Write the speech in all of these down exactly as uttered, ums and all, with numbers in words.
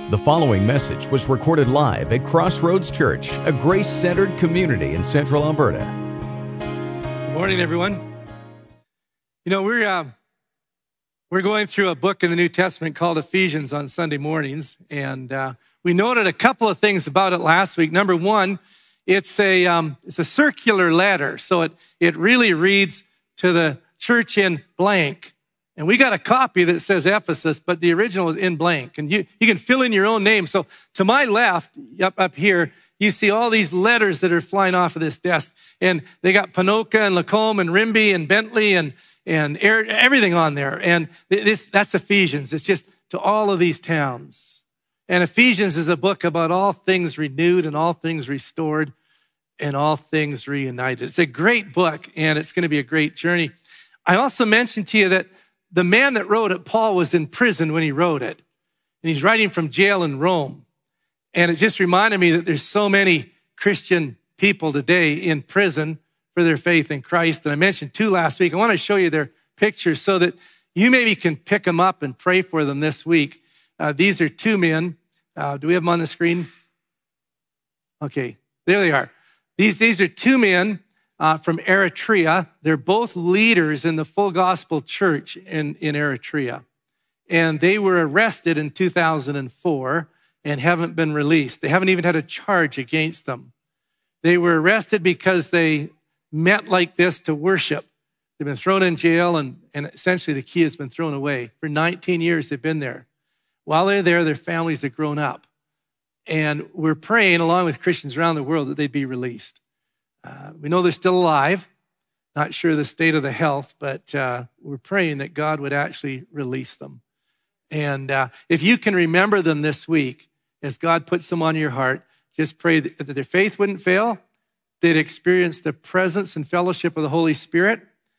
The following message was recorded live at Crossroads Church, a grace-centered community in Central Alberta. Good morning, everyone. You know, we're uh, we're going through a book in the New Testament called Ephesians on Sunday mornings, and uh, we noted a couple of things about it last week. Number one, it's a um, it's a circular letter, so it it really reads to the church in blank. And we got a copy that says Ephesus, but the original is in blank. And you, you can fill in your own name. So to my left, up, up here, you see all these letters that are flying off of this desk. And they got Ponoka and Lacombe and Rimby and Bentley and, and Air, everything on there. And this that's Ephesians. It's just to all of these towns. And Ephesians is a book about all things renewed and all things restored and all things reunited. It's a great book, and it's going to be a great journey. I also mentioned to you that the man that wrote it, Paul, was in prison when he wrote it. And he's writing from jail in Rome. And it just reminded me that there's so many Christian people today in prison for their faith in Christ. And I mentioned two last week. I want to show you their pictures so that you maybe can pick them up and pray for them this week. Uh, these are two men. Uh, do we have them on the screen? Okay, there they are. These, these are two men Uh, from Eritrea. They're both leaders in the Full Gospel Church in, in Eritrea. And they were arrested in two thousand four and haven't been released. They haven't even had a charge against them. They were arrested because they met like this to worship. They've been thrown in jail, and, and essentially the key has been thrown away. For nineteen years, they've been there. While they're there, their families have grown up. And we're praying, along with Christians around the world, that they'd be released. Uh, we know they're still alive, not sure the state of the health, but uh, we're praying that God would actually release them. And uh, if you can remember them this week, as God puts them on your heart, just pray that, that their faith wouldn't fail, they'd experience the presence and fellowship of the Holy Spirit,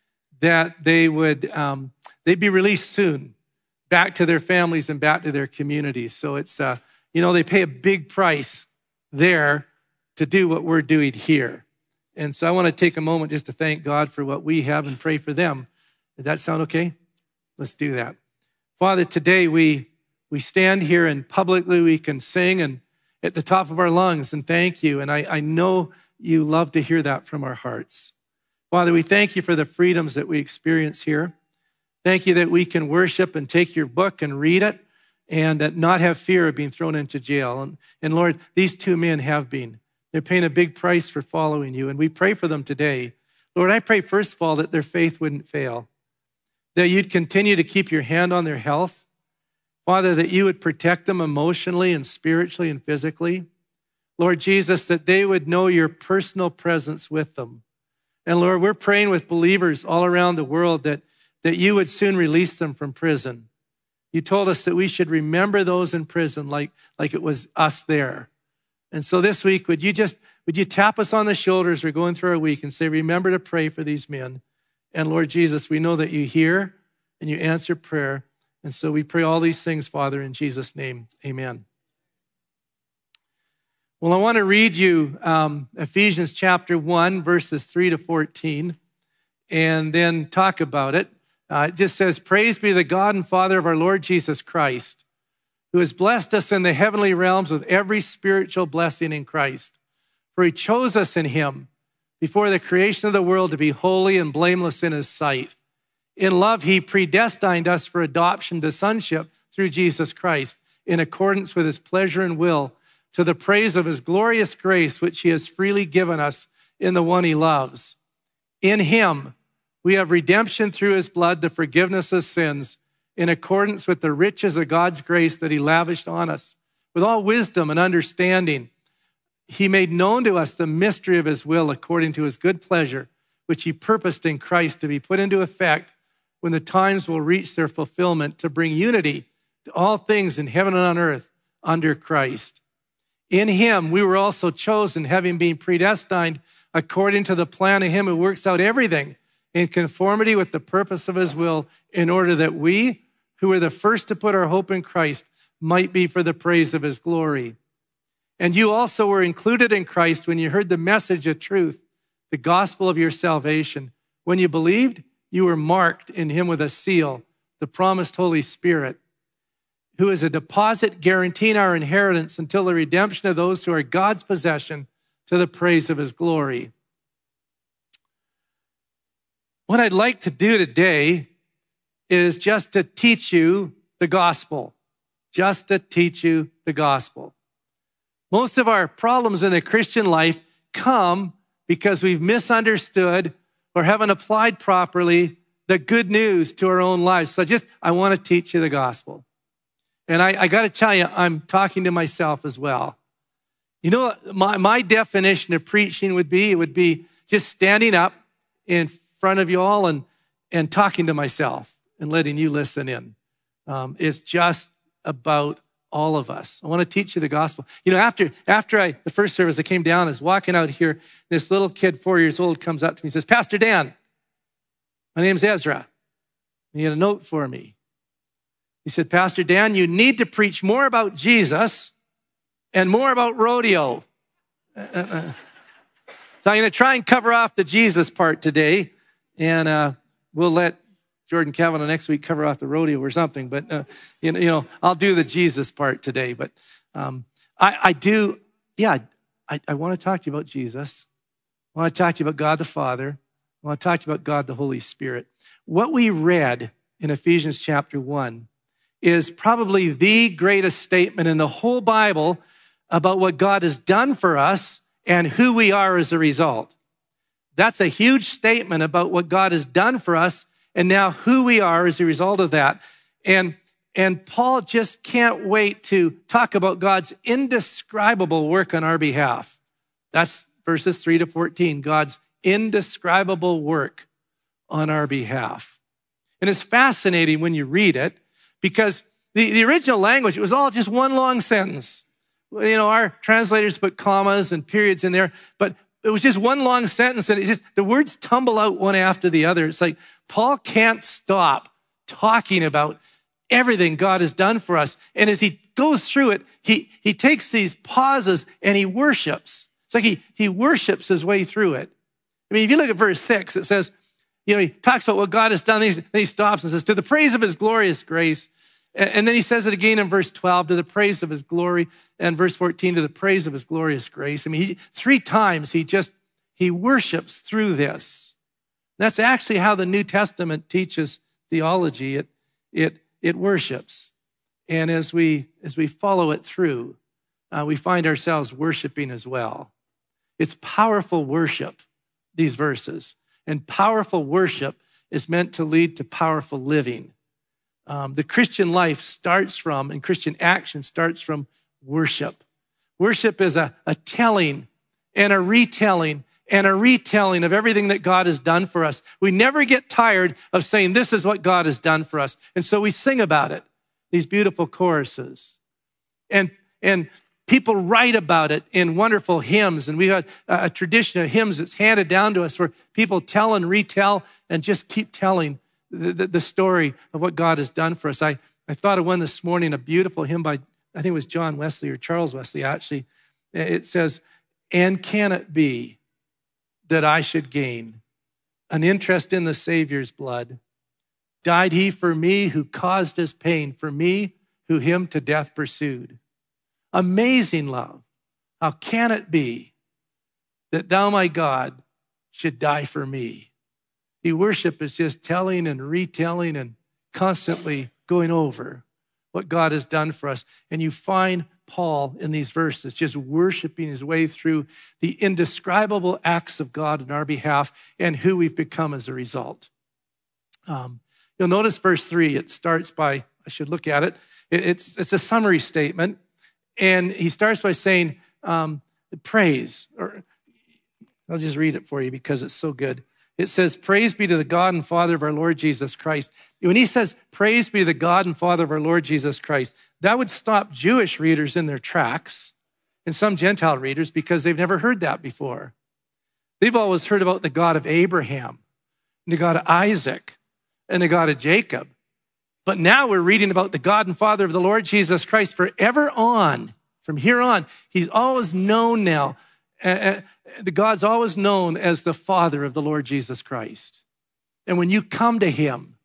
that they would um, they'd be released soon back to their families and back to their communities. So it's, uh, you know, they pay a big price there to do what we're doing here. And so I want to take a moment just to thank God for what we have and pray for them. Does that sound okay? Let's do that. Father, today we we stand here and publicly we can sing and at the top of our lungs and thank you. And I, I know you love to hear that from our hearts. Father, we thank you for the freedoms that we experience here. Thank you that we can worship and take your book and read it and not have fear of being thrown into jail. And, and Lord, these two men have been. They're paying a big price for following you, and we pray for them today. Lord, I pray, first of all, that their faith wouldn't fail, that you'd continue to keep your hand on their health. Father, that you would protect them emotionally and spiritually and physically. Lord Jesus, that they would know your personal presence with them. And Lord, we're praying with believers all around the world that, that you would soon release them from prison. You told us that we should remember those in prison like, like it was us there. And so this week, would you just, would you tap us on the shoulders? We're going through our week and say, remember to pray for these men. And Lord Jesus, we know that you hear and you answer prayer. And so we pray all these things, Father, in Jesus' name, amen. Well, I want to read you um, Ephesians chapter one, verses three to fourteen, and then talk about it. Uh, it just says, praise be the God and Father of our Lord Jesus Christ, who has blessed us in the heavenly realms with every spiritual blessing in Christ. For he chose us in him before the creation of the world to be holy and blameless in his sight. In love, he predestined us for adoption to sonship through Jesus Christ, in accordance with his pleasure and will, to the praise of his glorious grace, which he has freely given us in the one he loves. In him, we have redemption through his blood, the forgiveness of sins, in accordance with the riches of God's grace that he lavished on us. With all wisdom and understanding, he made known to us the mystery of his will according to his good pleasure, which he purposed in Christ to be put into effect when the times will reach their fulfillment, to bring unity to all things in heaven and on earth under Christ. In him, we were also chosen, having been predestined according to the plan of him who works out everything in conformity with the purpose of his will, in order that we, who were the first to put our hope in Christ, might be for the praise of his glory. And you also were included in Christ when you heard the message of truth, the gospel of your salvation. When you believed, you were marked in him with a seal, the promised Holy Spirit. who is a deposit guaranteeing our inheritance until the redemption of those who are God's possession to the praise of his glory. What I'd like to do today is just to teach you the gospel, just to teach you the gospel. Most of our problems in the Christian life come because we've misunderstood or haven't applied properly the good news to our own lives. So just, I want to teach you the gospel. And I, I got to tell you, I'm talking to myself as well. You know, my, my definition of preaching would be, it would be just standing up in front of you all and, and talking to myself and letting you listen in. Um, it's just about all of us. I want to teach you the gospel. You know, after after I the first service, I came down, I was walking out here, this little kid, four years old, comes up to me and says, Pastor Dan, my name's Ezra. And he had a note for me. He said, Pastor Dan, you need to preach more about Jesus and more about rodeo. Uh, uh. So I'm going to try and cover off the Jesus part today, and uh, we'll let Jordan Kavanaugh next week cover off the rodeo or something. But, uh, you, know, you know, I'll do the Jesus part today. But um, I, I do, yeah, I, I want to talk to you about Jesus. I want to talk to you about God the Father. I want to talk to you about God the Holy Spirit. What we read in Ephesians chapter one is probably the greatest statement in the whole Bible about what God has done for us and who we are as a result. That's a huge statement about what God has done for us and now who we are as a result of that. And, and Paul just can't wait to talk about God's indescribable work on our behalf. That's verses three to fourteen, God's indescribable work on our behalf. And it's fascinating when you read it because the, the original language, it was all just one long sentence. You know, our translators put commas and periods in there, but it was just one long sentence and it just, the words tumble out one after the other. It's like Paul can't stop talking about everything God has done for us. And as he goes through it, he, he takes these pauses and he worships. It's like he, he worships his way through it. I mean, if you look at verse six, it says, you know, he talks about what God has done. Then he stops and says, to the praise of his glorious grace. And then he says it again in verse twelve, to the praise of his glory. And verse fourteen, to the praise of his glorious grace. I mean, he, three times he just, he worships through this. That's actually how the New Testament teaches theology. It, it, it worships. And as we, as we follow it through, uh, we find ourselves worshiping as well. It's powerful worship, these verses. And powerful worship is meant to lead to powerful living. Um, the Christian life starts from, and Christian action starts from worship. Worship is a, a telling and a retelling and a retelling of everything that God has done for us. We never get tired of saying, this is what God has done for us. And so we sing about it, these beautiful choruses. And, and people write about it in wonderful hymns. And we have a tradition of hymns that's handed down to us where people tell and retell and just keep telling the, the, the story of what God has done for us. I, I thought of one this morning, a beautiful hymn by, I think it was John Wesley or Charles Wesley, actually. It says, and can it be that I should gain an interest in the Savior's blood? Died he for me who caused his pain, for me who him to death pursued. Amazing love. How can it be that thou, my God, should die for me? The worship is just telling and retelling and constantly going over what God has done for us. And you find Paul in these verses just worshiping his way through the indescribable acts of God on our behalf and who we've become as a result. Um, you'll notice verse three, it starts by, I should look at it, it's, it's a summary statement. And he starts by saying, um, praise, or I'll just read it for you because it's so good. It says, praise be to the God and Father of our Lord Jesus Christ. When he says, praise be to the God and Father of our Lord Jesus Christ, that would stop Jewish readers in their tracks and some Gentile readers because they've never heard that before. They've always heard about the God of Abraham, and the God of Isaac, and the God of Jacob. But now we're reading about the God and Father of the Lord Jesus Christ forever on. From here on, he's always known now. Uh, the God's always known as the Father of the Lord Jesus Christ. And when you come to him,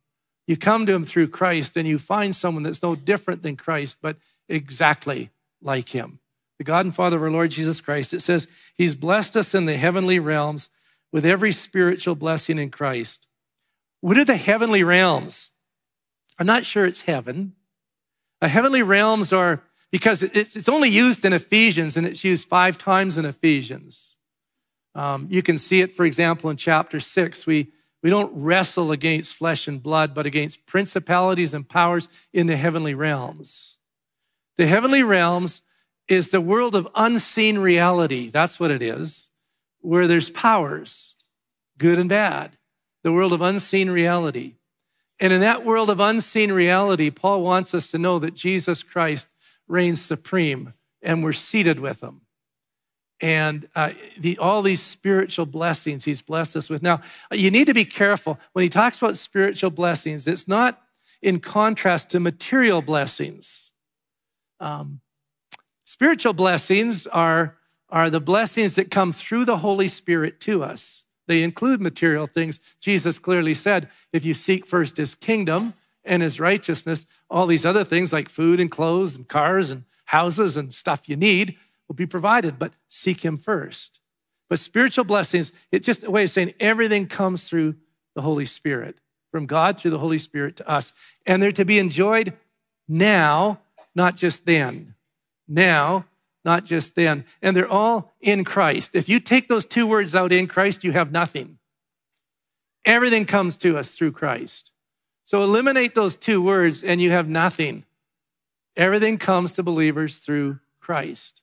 You come to him through Christ and you find someone that's no different than Christ, but exactly like him. The God and Father of our Lord Jesus Christ, it says, he's blessed us in the heavenly realms with every spiritual blessing in Christ. What are the heavenly realms? I'm not sure it's heaven. The heavenly realms are, because it's, it's only used in Ephesians, and it's used five times in Ephesians. Um, you can see it, for example, in chapter six. We, we don't wrestle against flesh and blood, but against principalities and powers in the heavenly realms. The heavenly realms is the world of unseen reality. That's what it is, where there's powers, good and bad. The world of unseen reality. And in that world of unseen reality, Paul wants us to know that Jesus Christ reigns supreme and we're seated with him. And uh, the, all these spiritual blessings he's blessed us with. Now, you need to be careful. When he talks about spiritual blessings, it's not in contrast to material blessings. Um, spiritual blessings are, are the blessings that come through the Holy Spirit to us. They include material things. Jesus clearly said, if you seek first his kingdom and his righteousness, all these other things like food and clothes and cars and houses and stuff you need will be provided, but seek him first. But spiritual blessings, it's just a way of saying everything comes through the Holy Spirit, from God through the Holy Spirit to us. And they're to be enjoyed now, not just then. Now, not just then. And they're all in Christ. If you take those two words out, in Christ, you have nothing. Everything comes to us through Christ. So eliminate those two words and you have nothing. Everything comes to believers through Christ.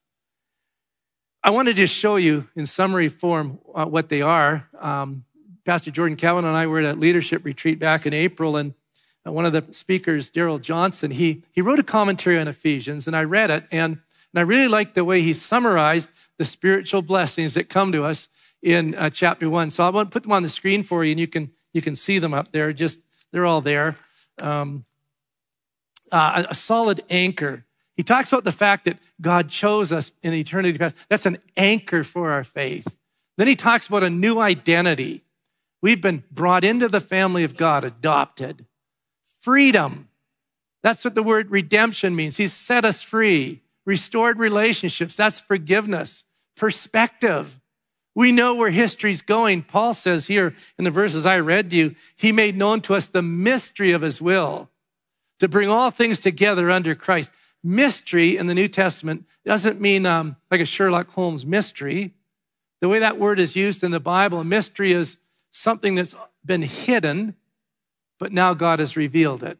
I want to just show you in summary form uh, what they are. Um, Pastor Jordan Calvin and I were at a leadership retreat back in April, and uh, one of the speakers, Daryl Johnson, he, he wrote a commentary on Ephesians, and I read it, and And I really like the way he summarized the spiritual blessings that come to us in uh, chapter one. So I want to put them on the screen for you, and you can you can see them up there. Just they're all there. Um, uh, a solid anchor. He talks about the fact that God chose us in eternity past. That's an anchor for our faith. Then he talks about a new identity. We've been brought into the family of God, adopted. Freedom. That's what the word redemption means. He's set us free. Restored relationships, that's forgiveness. Perspective. We know where history's going. Paul says here in the verses I read to you, he made known to us the mystery of his will to bring all things together under Christ. Mystery in the New Testament doesn't mean um, like a Sherlock Holmes mystery. The way that word is used in the Bible, a mystery is something that's been hidden, but now God has revealed it.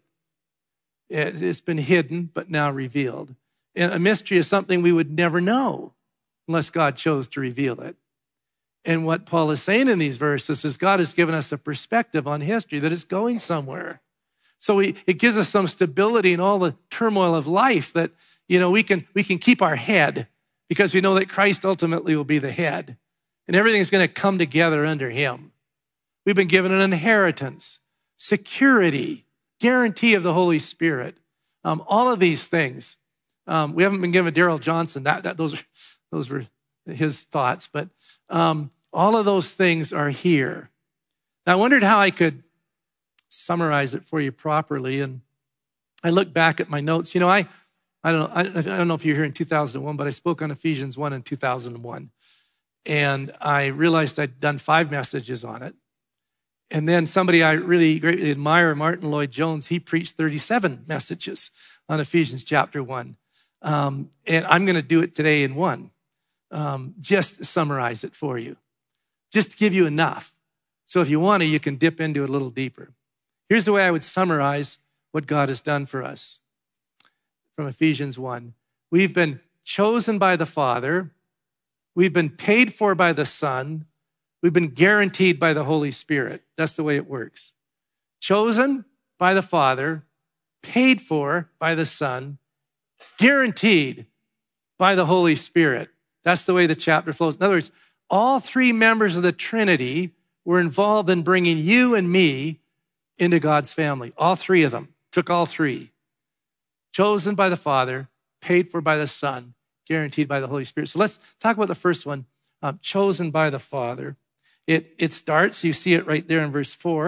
It's been hidden, but now revealed. And a mystery is something we would never know unless God chose to reveal it. And what Paul is saying in these verses is God has given us a perspective on history that is going somewhere. So we, it gives us some stability in all the turmoil of life that, you know, we can, we can keep our head because we know that Christ ultimately will be the head and everything's going to come together under him. We've been given an inheritance, security, guarantee of the Holy Spirit, um, all of these things. Um, we haven't been given Daryl Johnson. That, that those, those were his thoughts. But um, all of those things are here. Now, I wondered how I could summarize it for you properly. And I looked back at my notes. You know, I, I, don't, know, I, I don't know if you were here in two thousand one, but I spoke on Ephesians one in two thousand one. And I realized I'd done five messages on it. And then somebody I really greatly admire, Martin Lloyd-Jones, he preached thirty-seven messages on Ephesians chapter one. Um, and I'm going to do it today in one, um, just to summarize it for you, just to give you enough. So if you want to, you can dip into it a little deeper. Here's the way I would summarize what God has done for us from Ephesians one. We've been chosen by the Father. We've been paid for by the Son. We've been guaranteed by the Holy Spirit. That's the way it works. Chosen by the Father, paid for by the Son, guaranteed by the Holy Spirit. That's the way the chapter flows. In other words, all three members of the Trinity were involved in bringing you and me into God's family. All three of them. Took all three. Chosen by the Father, paid for by the Son, guaranteed by the Holy Spirit. So let's talk about the first one, um, chosen by the Father. It, it starts, you see it right there in verse four.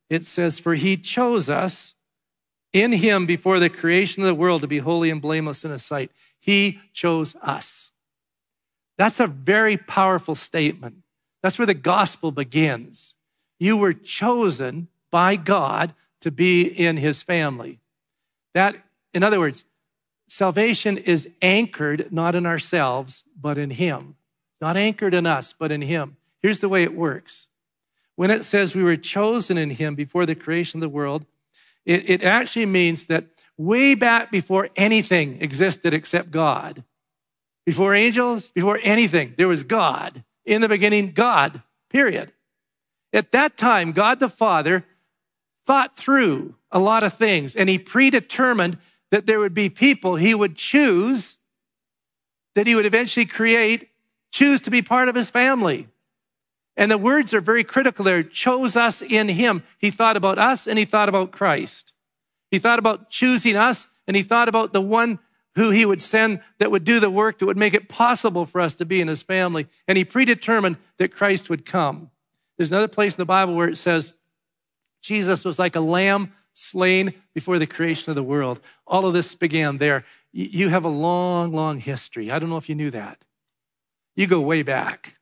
it says, for he chose us in him before the creation of the world to be holy and blameless in his sight. He chose us. That's a very powerful statement. That's where the gospel begins. You were chosen by God to be in his family. That, in other words, salvation is anchored not in ourselves, but in him. Not anchored in us, but in him. Here's the way it works. When it says we were chosen in him before the creation of the world, it, it actually means that way back before anything existed except God, before angels, before anything, there was God. In the beginning, God, period. At that time, God the Father thought through a lot of things, and he predetermined that there would be people he would choose, that he would eventually create, choose to be part of his family. And the words are very critical there. Chose us in him. He thought about us and he thought about Christ. He thought about choosing us and he thought about the one who he would send that would do the work that would make it possible for us to be in his family. And he predetermined that Christ would come. There's another place in the Bible where it says Jesus was like a lamb slain before the creation of the world. All of this began there. You have a long, long history. I don't know if you knew that. You go way back.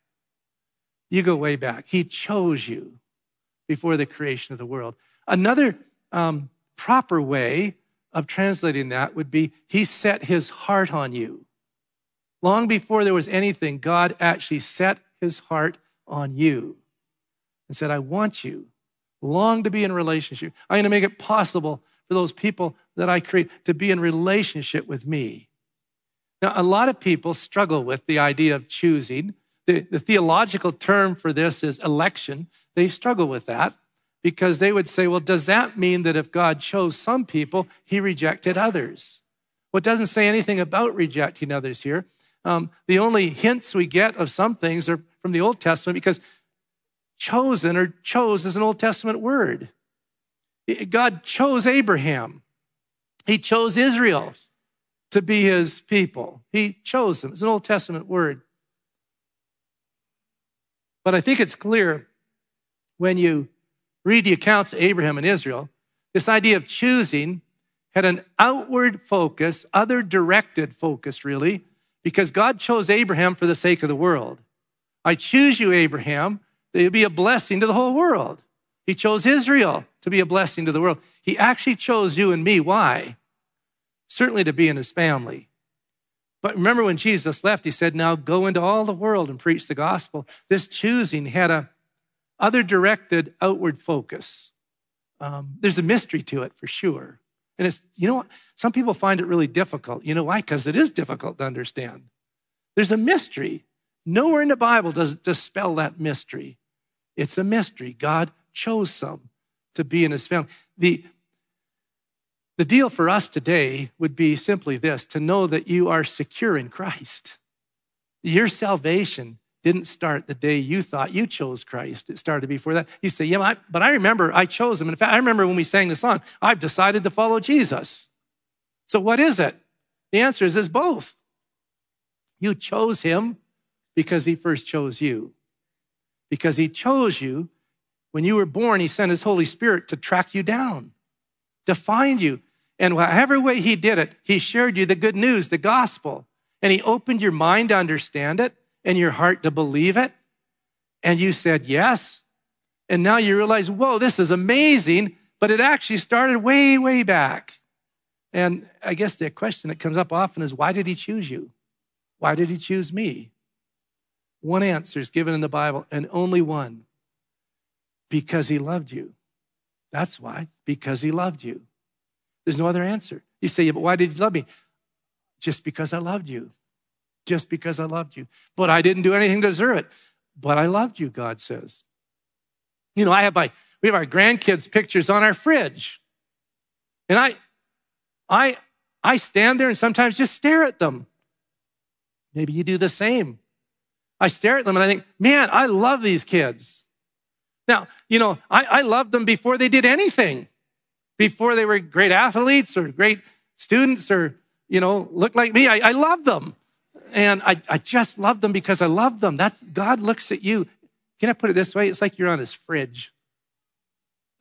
You go way back. He chose you before the creation of the world. Another um, proper way of translating that would be he set his heart on you. Long before there was anything, God actually set his heart on you and said, I want you. Long to be in relationship. I'm going to make it possible for those people that I create to be in relationship with me. Now, a lot of people struggle with the idea of choosing. The, the theological term for this is election. They struggle with that because they would say, well, does that mean that if God chose some people, he rejected others? Well, it doesn't say anything about rejecting others here. Um, the only hints we get of some things are from the Old Testament because chosen or chose is an Old Testament word. God chose Abraham. He chose Israel to be his people. He chose them. It's an Old Testament word. But I think it's clear when you read the accounts of Abraham and Israel, this idea of choosing had an outward focus, other-directed focus, really, because God chose Abraham for the sake of the world. I choose you, Abraham, that you'll be a blessing to the whole world. He chose Israel to be a blessing to the world. He actually chose you and me. Why? Certainly to be in his family. But remember when Jesus left, he said, now go into all the world and preach the gospel. This choosing had a other-directed outward focus. Um, there's a mystery to it for sure. And it's, you know what? Some people find it really difficult. You know why? Because it is difficult to understand. There's a mystery. Nowhere in the Bible does it dispel that mystery. It's a mystery. God chose some to be in his family. The, the deal for us today would be simply this, to know that you are secure in Christ. Your salvation didn't start the day you thought you chose Christ. It started before that. You say, yeah, but I remember I chose him. In fact, I remember when we sang the song, I've decided to follow Jesus. So what is it? The answer is, is both. You chose him because he first chose you. Because he chose you, when you were born, he sent his Holy Spirit to track you down, to find you. And whatever way he did it, he shared you the good news, the gospel. And he opened your mind to understand it and your heart to believe it. And you said yes. And now you realize, whoa, this is amazing. But it actually started way, way back. And I guess the question that comes up often is, why did he choose you? Why did he choose me? One answer is given in the Bible, and only one. Because he loved you. That's why, because he loved you. There's no other answer. You say, yeah, but why did he love me? Just because I loved you. Just because I loved you. But I didn't do anything to deserve it. But I loved you, God says. You know, I have my, we have our grandkids' pictures on our fridge. And I, I, I stand there and sometimes just stare at them. Maybe you do the same. I stare at them and I think, man, I love these kids. Now, you know, I, I loved them before they did anything. Before they were great athletes or great students or, you know, looked like me. I, I loved them. And I, I just loved them because I loved them. That's, God looks at you. Can I put it this way? It's like you're on his fridge.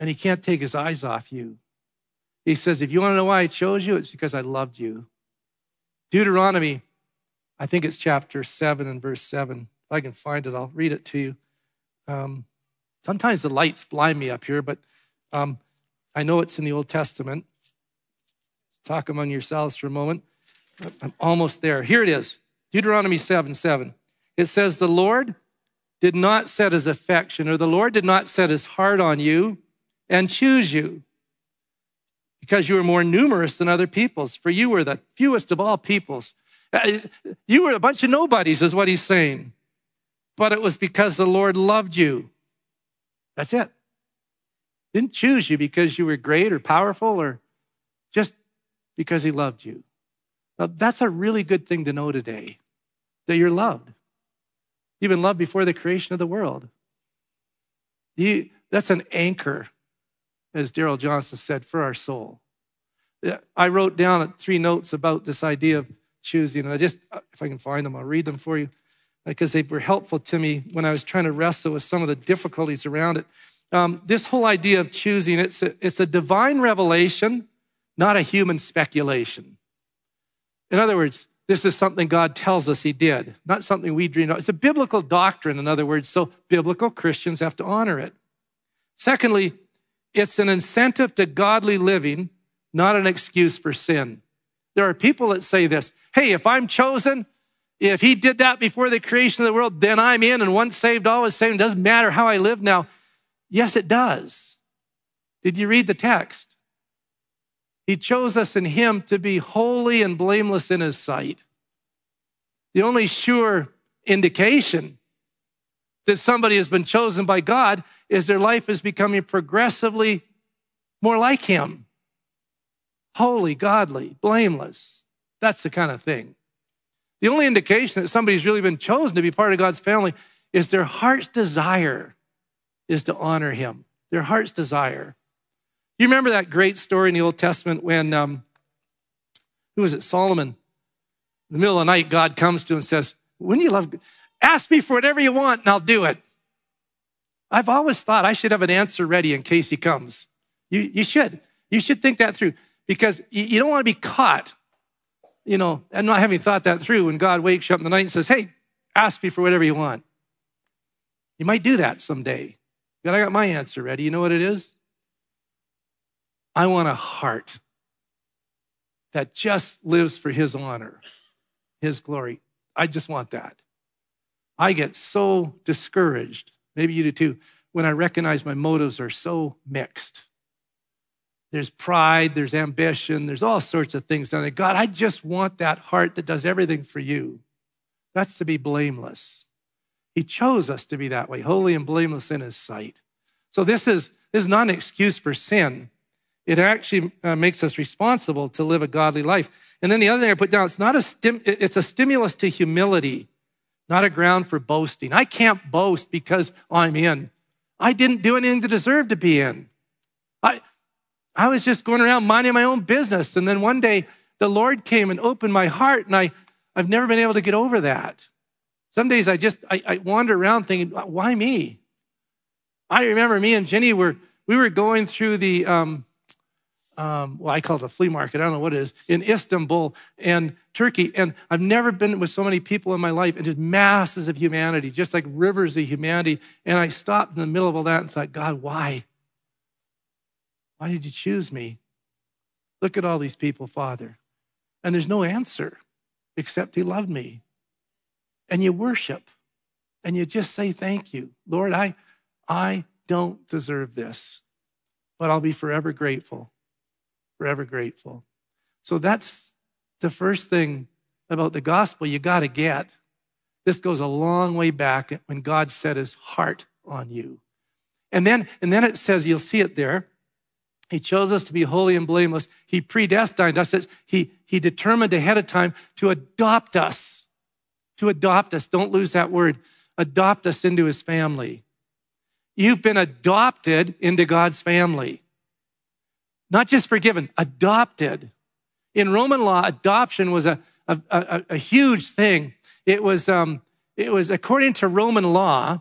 and he can't take his eyes off you. He says, if you want to know why I chose you, it's because I loved you. Deuteronomy, I think it's chapter seven and verse seven. If I can find it, I'll read it to you. Um, sometimes the lights blind me up here, but um, I know it's in the Old Testament. Talk among yourselves for a moment. I'm almost there. Here it is, Deuteronomy seven seven. It says, the Lord did not set his affection, or the Lord did not set his heart on you and choose you because you were more numerous than other peoples, for you were the fewest of all peoples. You were a bunch of nobodies is what he's saying. But it was because the Lord loved you. That's it. Didn't choose you because you were great or powerful or just because he loved you. Now, that's a really good thing to know today, that you're loved. You've been loved before the creation of the world. You, that's an anchor, as Daryl Johnson said, for our soul. I wrote down three notes about this idea of choosing, and I just, if I can find them, I'll read them for you, because they were helpful to me when I was trying to wrestle with some of the difficulties around it. Um, this whole idea of choosing, it's a, it's a divine revelation, not a human speculation. In other words, this is something God tells us he did, not something we dreamed of. It's a biblical doctrine, in other words, so biblical Christians have to honor it. Secondly, it's an incentive to godly living, not an excuse for sin. There are people that say this, hey, if I'm chosen, if he did that before the creation of the world, then I'm in, and once saved, always saved. It doesn't matter how I live now. Yes, it does. Did you read the text? He chose us in him to be holy and blameless in his sight. The only sure indication that somebody has been chosen by God is their life is becoming progressively more like him. Holy, godly, blameless. That's the kind of thing. The only indication that somebody's really been chosen to be part of God's family is their heart's desire is to honor him. Their heart's desire. You remember that great story in the Old Testament when, um, who was it, Solomon? In the middle of the night, God comes to him and says, when you love, ask me for whatever you want and I'll do it. I've always thought I should have an answer ready in case he comes. You, you should. You should think that through because you, you don't want to be caught, you know, and not having thought that through when God wakes you up in the night and says, hey, ask me for whatever you want. You might do that someday. But I got my answer ready. You know what it is? I want a heart that just lives for his honor, his glory. I just want that. I get so discouraged, maybe you do too, when I recognize my motives are so mixed. There's pride, there's ambition, there's all sorts of things down there. God, I just want that heart that does everything for you. That's to be blameless. He chose us to be that way, holy and blameless in his sight. So this is, this is not an excuse for sin. It actually uh, makes us responsible to live a godly life. And then the other thing I put down, it's not a stim- it's a stimulus to humility, not a ground for boasting. I can't boast because I'm in. I didn't do anything to deserve to be in. I, I was just going around minding my own business. And then one day the Lord came and opened my heart, and I, I've never been able to get over that. Some days I just, I, I wander around thinking, why me? I remember me and Jenny were, we were going through the, um, um, well, I call it a flea market. I don't know what it is, in Istanbul and Turkey. And I've never been with so many people in my life and just masses of humanity, just like rivers of humanity. And I stopped in the middle of all that and thought, God, why? Why did you choose me? Look at all these people, Father. And there's no answer except he loved me. And you worship and you just say, thank you. Lord, I, I don't deserve this, but I'll be forever grateful, forever grateful. So that's the first thing about the gospel you got to get. This goes a long way back when God set his heart on you. And then, and then it says, you'll see it there, he chose us to be holy and blameless. He predestined us. He, he determined ahead of time to adopt us. To adopt us. Don't lose that word. Adopt us into his family. You've been adopted into God's family. Not just forgiven, adopted. In Roman law, adoption was a, a, a, a huge thing. It was, um, it was, according to Roman law,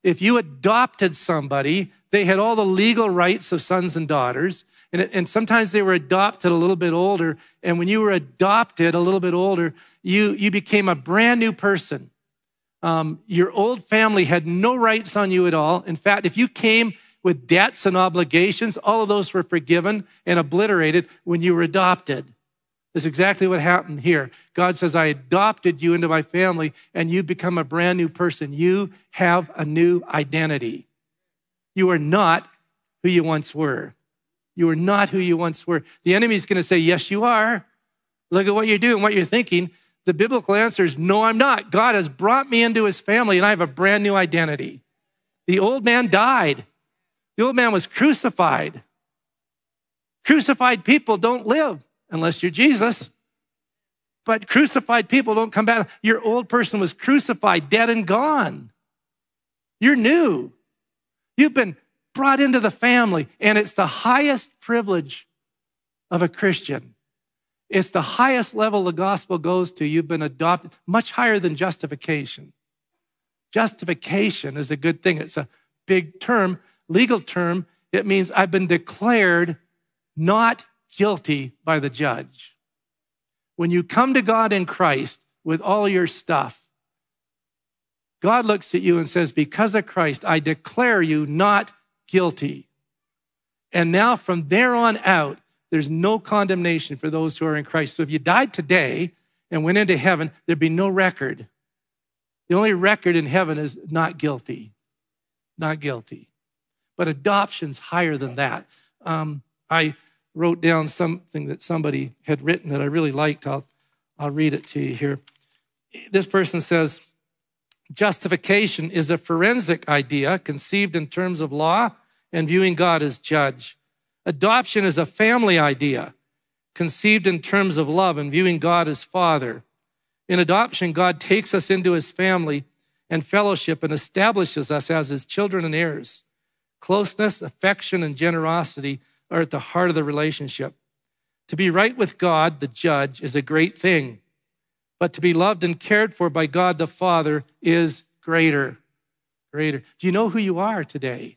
If you adopted somebody, they had all the legal rights of sons and daughters. And, it, and sometimes they were adopted a little bit older. And when you were adopted a little bit older, you, you became a brand new person. Um, your old family had no rights on you at all. In fact, if you came with debts and obligations, all of those were forgiven and obliterated when you were adopted. That's exactly what happened here. God says, I adopted you into my family and you become a brand new person. You have a new identity. You are not who you once were. You are not who you once were. The enemy's going to say, yes, you are. Look at what you're doing, what you're thinking. The biblical answer is, no, I'm not. God has brought me into his family and I have a brand new identity. The old man died. The old man was crucified. Crucified people don't live unless you're Jesus. But crucified people don't come back. Your old person was crucified, dead and gone. You're new. You've been brought into the family, and it's the highest privilege of a Christian. It's the highest level the gospel goes to. You've been adopted, much higher than justification. Justification is a good thing. It's a big term, legal term. It means I've been declared not guilty by the judge. When you come to God in Christ with all your stuff, God looks at you and says, because of Christ, I declare you not guilty. And now from there on out, there's no condemnation for those who are in Christ. So if you died today and went into heaven, there'd be no record. The only record in heaven is not guilty, not guilty. But adoption's higher than that. Um, I wrote down something that somebody had written that I really liked. I'll, I'll read it to you here. This person says, justification is a forensic idea conceived in terms of law and viewing God as judge. Adoption is a family idea conceived in terms of love and viewing God as father. In adoption, God takes us into his family and fellowship and establishes us as his children and heirs. Closeness, affection, and generosity are at the heart of the relationship. To be right with God, the judge, is a great thing, but to be loved and cared for by God the Father is greater, greater. Do you know who you are today?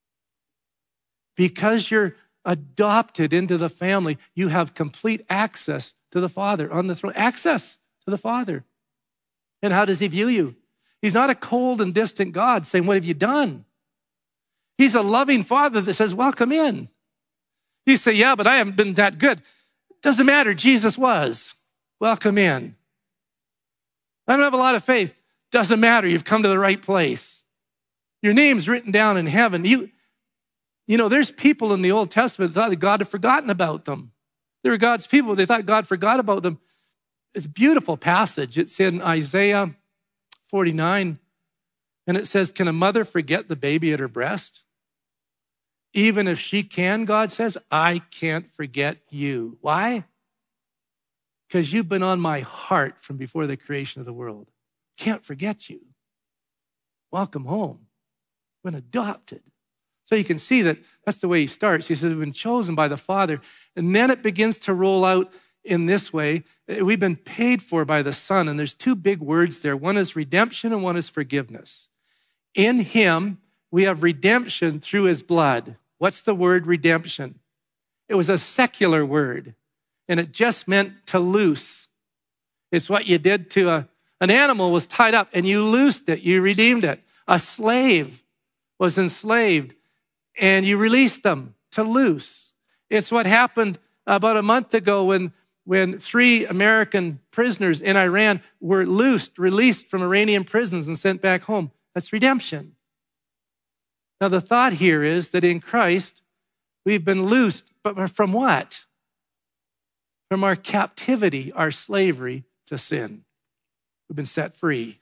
Because you're adopted into the family, you have complete access to the Father on the throne, access to the Father. And how does he view you? He's not a cold and distant God saying, what have you done? He's a loving Father that says, welcome in. You say, yeah, but I haven't been that good. Doesn't matter, Jesus was. Welcome in. I don't have a lot of faith. Doesn't matter, you've come to the right place. Your name's written down in heaven. You, you know, there's people in the Old Testament that thought that God had forgotten about them. They were God's people. They thought God forgot about them. It's a beautiful passage. It's in Isaiah forty-nine, and it says, can a mother forget the baby at her breast? Even if she can, God says, I can't forget you. Why? Because you've been on my heart from before the creation of the world. Can't forget you. Welcome home. Been adopted. So you can see that that's the way he starts. He says, we've been chosen by the Father. And then it begins to roll out in this way. We've been paid for by the Son. And there's two big words there. One is redemption and one is forgiveness. In him, we have redemption through his blood. What's the word redemption? It was a secular word, and it just meant to loose. It's what you did to a, an animal was tied up, and you loosed it, you redeemed it. A slave was enslaved, and you released them to loose. It's what happened about a month ago when, when three American prisoners in Iran were loosed, released from Iranian prisons and sent back home. That's redemption. Now, the thought here is that in Christ, we've been loosed, but from what? From our captivity, our slavery to sin. We've been set free.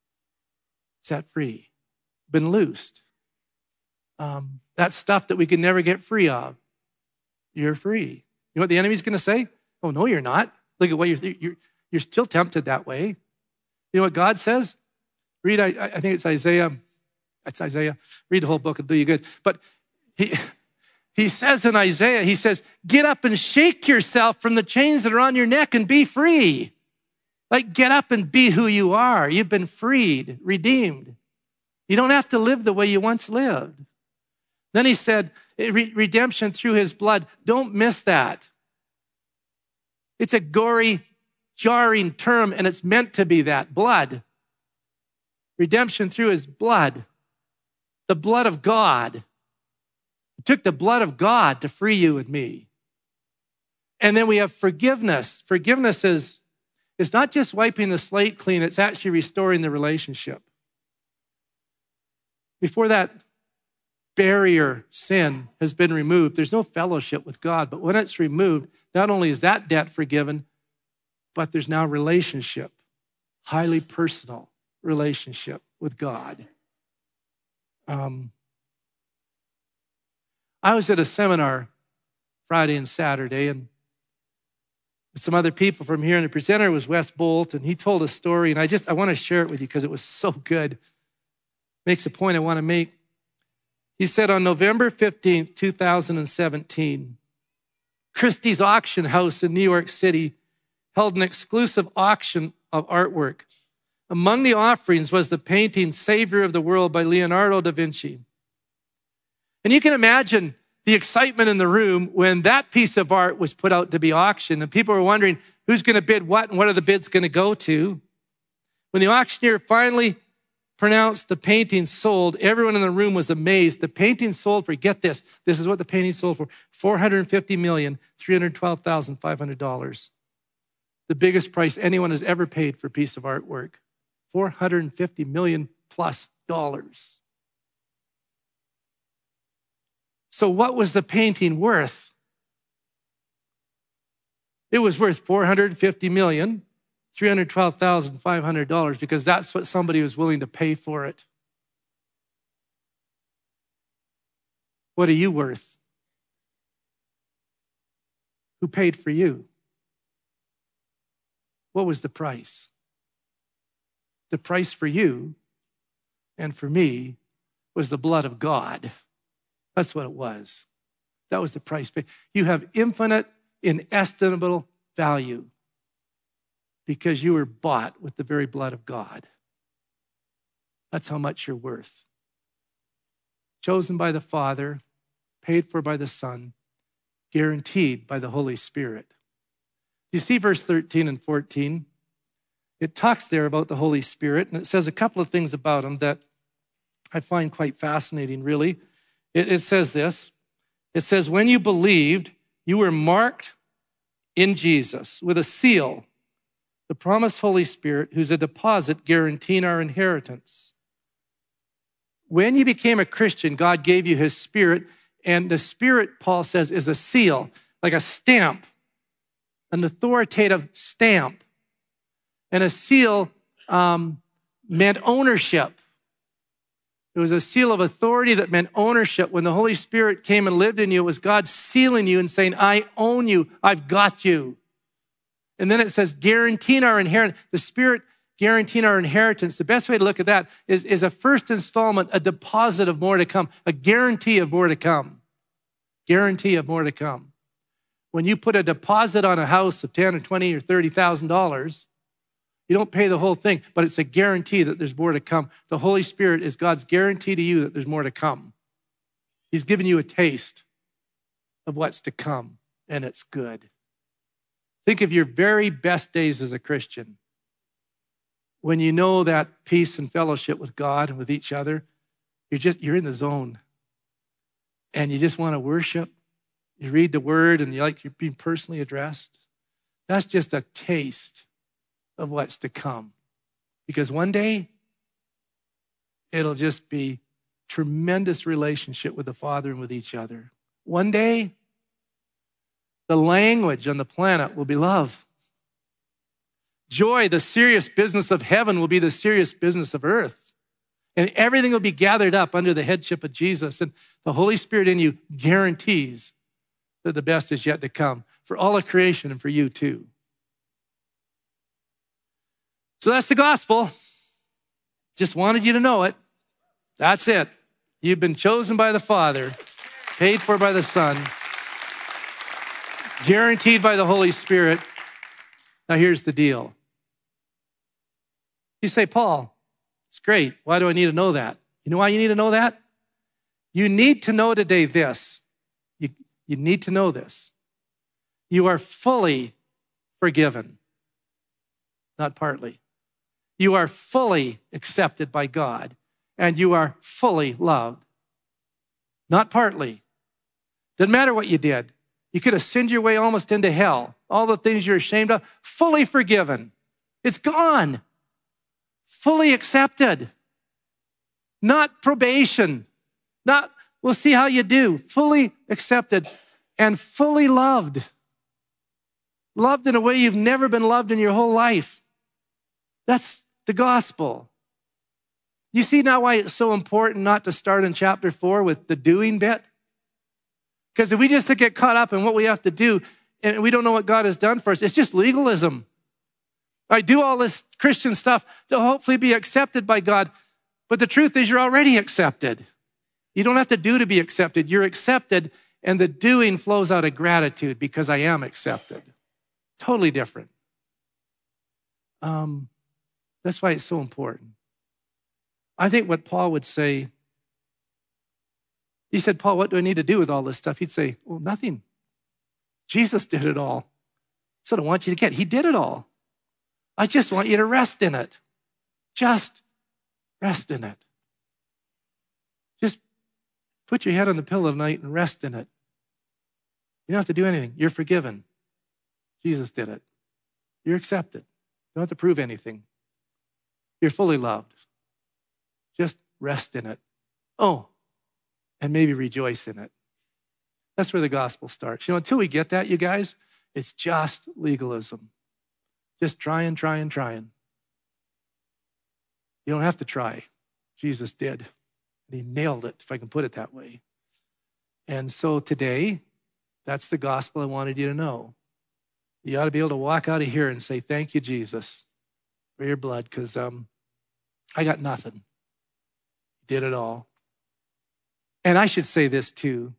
Set free. Been loosed. Um, that stuff that we can never get free of. You're free. You know what the enemy's going to say? Oh, no, you're not. Look at what you're, you're, you're still tempted that way. You know what God says? Read, I, I think it's Isaiah. It's Isaiah. Read the whole book, it'll do you good. But he, he says in Isaiah, he says, get up and shake yourself from the chains that are on your neck and be free. Like, get up and be who you are. You've been freed, redeemed. You You don't have to live the way you once lived. Then he said, redemption through his blood. Don't miss that. It's a gory, jarring term, and it's meant to be that, blood. Redemption through his blood. The blood of God. It took the blood of God to free you and me. And then we have forgiveness. Forgiveness is, is not just wiping the slate clean, it's actually restoring the relationship. Before that barrier, sin, has been removed, there's no fellowship with God. But when it's removed, not only is that debt forgiven, but there's now relationship, highly personal relationship with God. Um, I was at a seminar Friday and Saturday, and some other people from here, and the presenter was Wes Bolt, and he told a story, and I just, I want to share it with you because it was so good. Makes a point I want to make. He said on November fifteenth, two thousand seventeen, Christie's Auction House in New York City held an exclusive auction of artwork. Among the offerings was the painting Savior of the World by Leonardo da Vinci. And you can imagine the excitement in the room when that piece of art was put out to be auctioned, and people were wondering who's going to bid what and what are the bids going to go to. When the auctioneer finally pronounced the painting sold, everyone in the room was amazed. The painting sold for, get this, this is what the painting sold for, four hundred fifty million, three hundred twelve thousand five hundred dollars. The biggest price anyone has ever paid for a piece of artwork. four hundred fifty million plus dollars. So what was the painting worth? It was worth four hundred fifty million, three hundred twelve thousand five hundred dollars because that's what somebody was willing to pay for it. What are you worth? Who paid for you? What was the price? The price for you and for me was the blood of God. That's what it was. That was the price paid. You have infinite, inestimable value because you were bought with the very blood of God. That's how much you're worth. Chosen by the Father, paid for by the Son, guaranteed by the Holy Spirit. You see verse thirteen and fourteen? It talks there about the Holy Spirit, and it says a couple of things about him that I find quite fascinating, really. It, it says this. It says, when you believed, you were marked in Jesus with a seal, the promised Holy Spirit, who's a deposit guaranteeing our inheritance. When you became a Christian, God gave you his Spirit, and the Spirit, Paul says, is a seal, like a stamp, an authoritative stamp. And a seal um, meant ownership. It was a seal of authority that meant ownership. When the Holy Spirit came and lived in you, it was God sealing you and saying, I own you, I've got you. And then it says, guaranteeing our inheritance. The Spirit guaranteeing our inheritance. The best way to look at that is, is a first installment, a deposit of more to come, a guarantee of more to come. Guarantee of more to come. When you put a deposit on a house of ten or twenty or thirty thousand dollars, you don't pay the whole thing, but it's a guarantee that there's more to come. The Holy Spirit is God's guarantee to you that there's more to come. He's given you a taste of what's to come, and it's good. Think of your very best days as a Christian. When you know that peace and fellowship with God and with each other, you're just, you're in the zone. And you just want to worship. You read the word and you like you're being personally addressed. That's just a taste of what's to come. Because one day, it'll just be tremendous relationship with the Father and with each other. One day, the language on the planet will be love. Joy, the serious business of heaven, will be the serious business of earth. And everything will be gathered up under the headship of Jesus. And the Holy Spirit in you guarantees that the best is yet to come for all of creation and for you too. So that's the gospel. Just wanted you to know it. That's it. You've been chosen by the Father, paid for by the Son, guaranteed by the Holy Spirit. Now here's the deal. You say, Paul, it's great. Why do I need to know that? You know why you need to know that? You need to know today this. You, you need to know this. You are fully forgiven, not partly. You are fully accepted by God, and you are fully loved, not partly. Doesn't matter what you did. You could have sinned your way almost into hell. All the things you're ashamed of, fully forgiven. It's gone. Fully accepted. Not probation. Not, we'll see how you do. Fully accepted and fully loved. Loved in a way you've never been loved in your whole life. That's the gospel. You see now why it's so important not to start in chapter four with the doing bit? Because if we just get caught up in what we have to do and we don't know what God has done for us, it's just legalism. I do all this Christian stuff to hopefully be accepted by God. But the truth is you're already accepted. You don't have to do to be accepted. You're accepted, and the doing flows out of gratitude because I am accepted. Totally different. Um, that's why it's so important. I think what Paul would say, he said, Paul, what do I need to do with all this stuff? He'd say, well, nothing. Jesus did it all. That's what I want you to get. He did it all. I just want you to rest in it. Just rest in it. Just put your head on the pillow tonight and rest in it. You don't have to do anything. You're forgiven. Jesus did it. You're accepted. You don't have to prove anything. You're fully loved. Just rest in it. Oh, and maybe rejoice in it. That's where the gospel starts. You know, until we get that, you guys, it's just legalism. Just trying, trying, trying. You don't have to try. Jesus did. And he nailed it, if I can put it that way. And so today, that's the gospel I wanted you to know. You ought to be able to walk out of here and say, thank you, Jesus, for your blood, because um, I got nothing. You did it all. And I should say this too.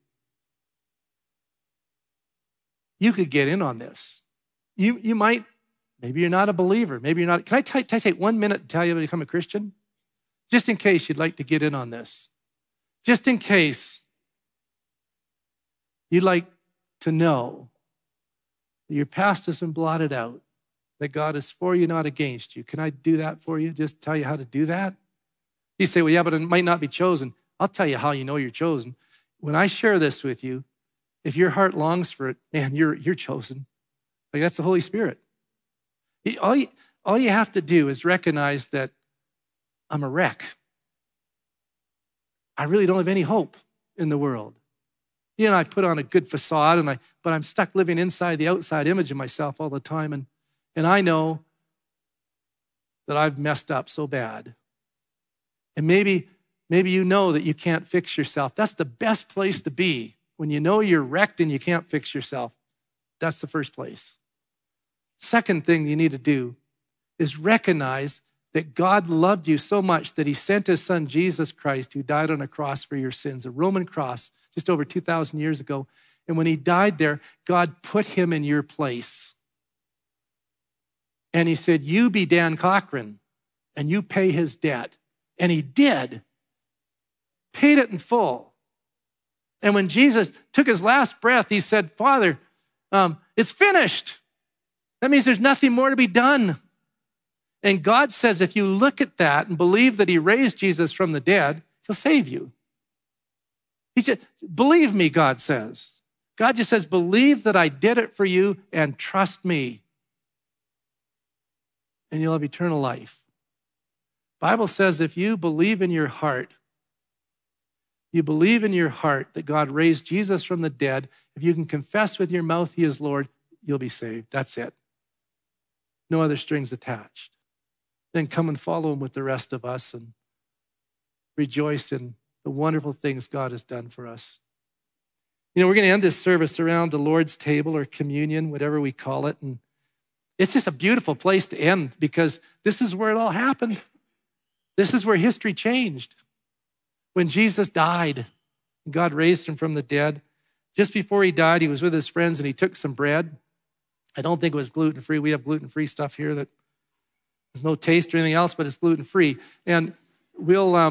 You could get in on this. You, you might, maybe you're not a believer. Maybe you're not. Can I, t- can I take one minute to tell you how to become a Christian? Just in case you'd like to get in on this. Just in case you'd like to know that your past isn't blotted out, that God is for you, not against you. Can I do that for you? Just tell you how to do that? You say, well, yeah, but it might not be chosen. I'll tell you how you know you're chosen. When I share this with you, if your heart longs for it, man, you're, you're chosen. Like that's the Holy Spirit. All you, all you have to do is recognize that I'm a wreck. I really don't have any hope in the world. You know, I put on a good facade, and I, but I'm stuck living inside the outside image of myself all the time. And, and I know that I've messed up so bad. And maybe, maybe you know that you can't fix yourself. That's the best place to be. When you know you're wrecked and you can't fix yourself, that's the first place. Second thing you need to do is recognize that God loved you so much that he sent his son, Jesus Christ, who died on a cross for your sins, a Roman cross just over two thousand years ago. And when he died there, God put him in your place. And he said, you be Dan Cochran and you pay his debt. And he did. Paid it in full. And when Jesus took his last breath, he said, Father, um, it's finished. That means there's nothing more to be done. And God says, if you look at that and believe that he raised Jesus from the dead, he'll save you. He said, believe me, God says. God just says, believe that I did it for you and trust me. And you'll have eternal life. Bible says if you believe in your heart, you believe in your heart that God raised Jesus from the dead, if you can confess with your mouth he is Lord, you'll be saved. That's it. No other strings attached. Then come and follow him with the rest of us and rejoice in the wonderful things God has done for us. You know, we're going to end this service around the Lord's table or communion, whatever we call it. And it's just a beautiful place to end because this is where it all happened. This is where history changed. When Jesus died, and God raised him from the dead. Just before he died, he was with his friends and he took some bread. I don't think it was gluten-free. We have gluten-free stuff here that there's no taste or anything else, but it's gluten-free. And we'll, um,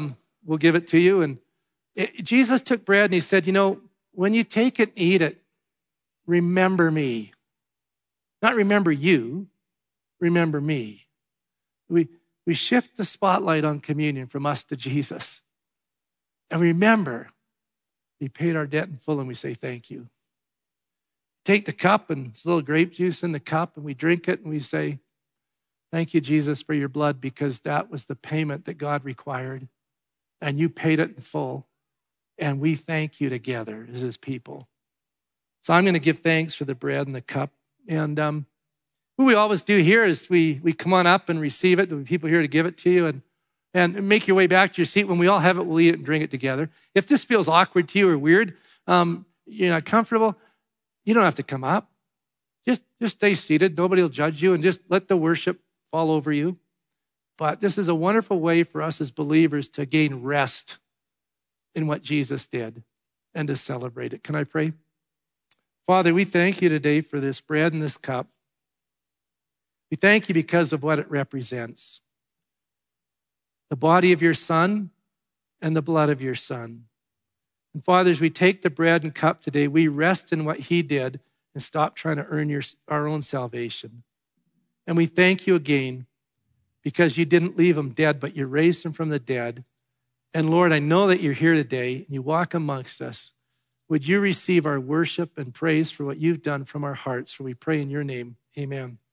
we'll give it to you. And it, Jesus took bread and he said, you know, when you take it and eat it, remember me. Not remember you, remember me. We, we shift the spotlight on communion from us to Jesus. And remember, he paid our debt in full and we say thank you. Take the cup and there's a little grape juice in the cup and we drink it and we say, thank you, Jesus, for your blood, because that was the payment that God required. And you paid it in full. And we thank you together as his people. So I'm going to give thanks for the bread and the cup. And um, what we always do here is we we come on up and receive it. There'll be people here to give it to you. And, and make your way back to your seat. When we all have it, we'll eat it and drink it together. If this feels awkward to you or weird, um, you're not comfortable, you don't have to come up. Just, just stay seated. Nobody will judge you, and just let the worship fall over you. But this is a wonderful way for us as believers to gain rest in what Jesus did and to celebrate it. Can I pray? Father, we thank you today for this bread and this cup. We thank you because of what it represents. The body of your Son and the blood of your Son. And Father, as we take the bread and cup today, we rest in what he did and stop trying to earn your, our own salvation. And we thank you again because you didn't leave him dead, but you raised him from the dead. And Lord, I know that you're here today and you walk amongst us. Would you receive our worship and praise for what you've done from our hearts? For we pray in your name, amen.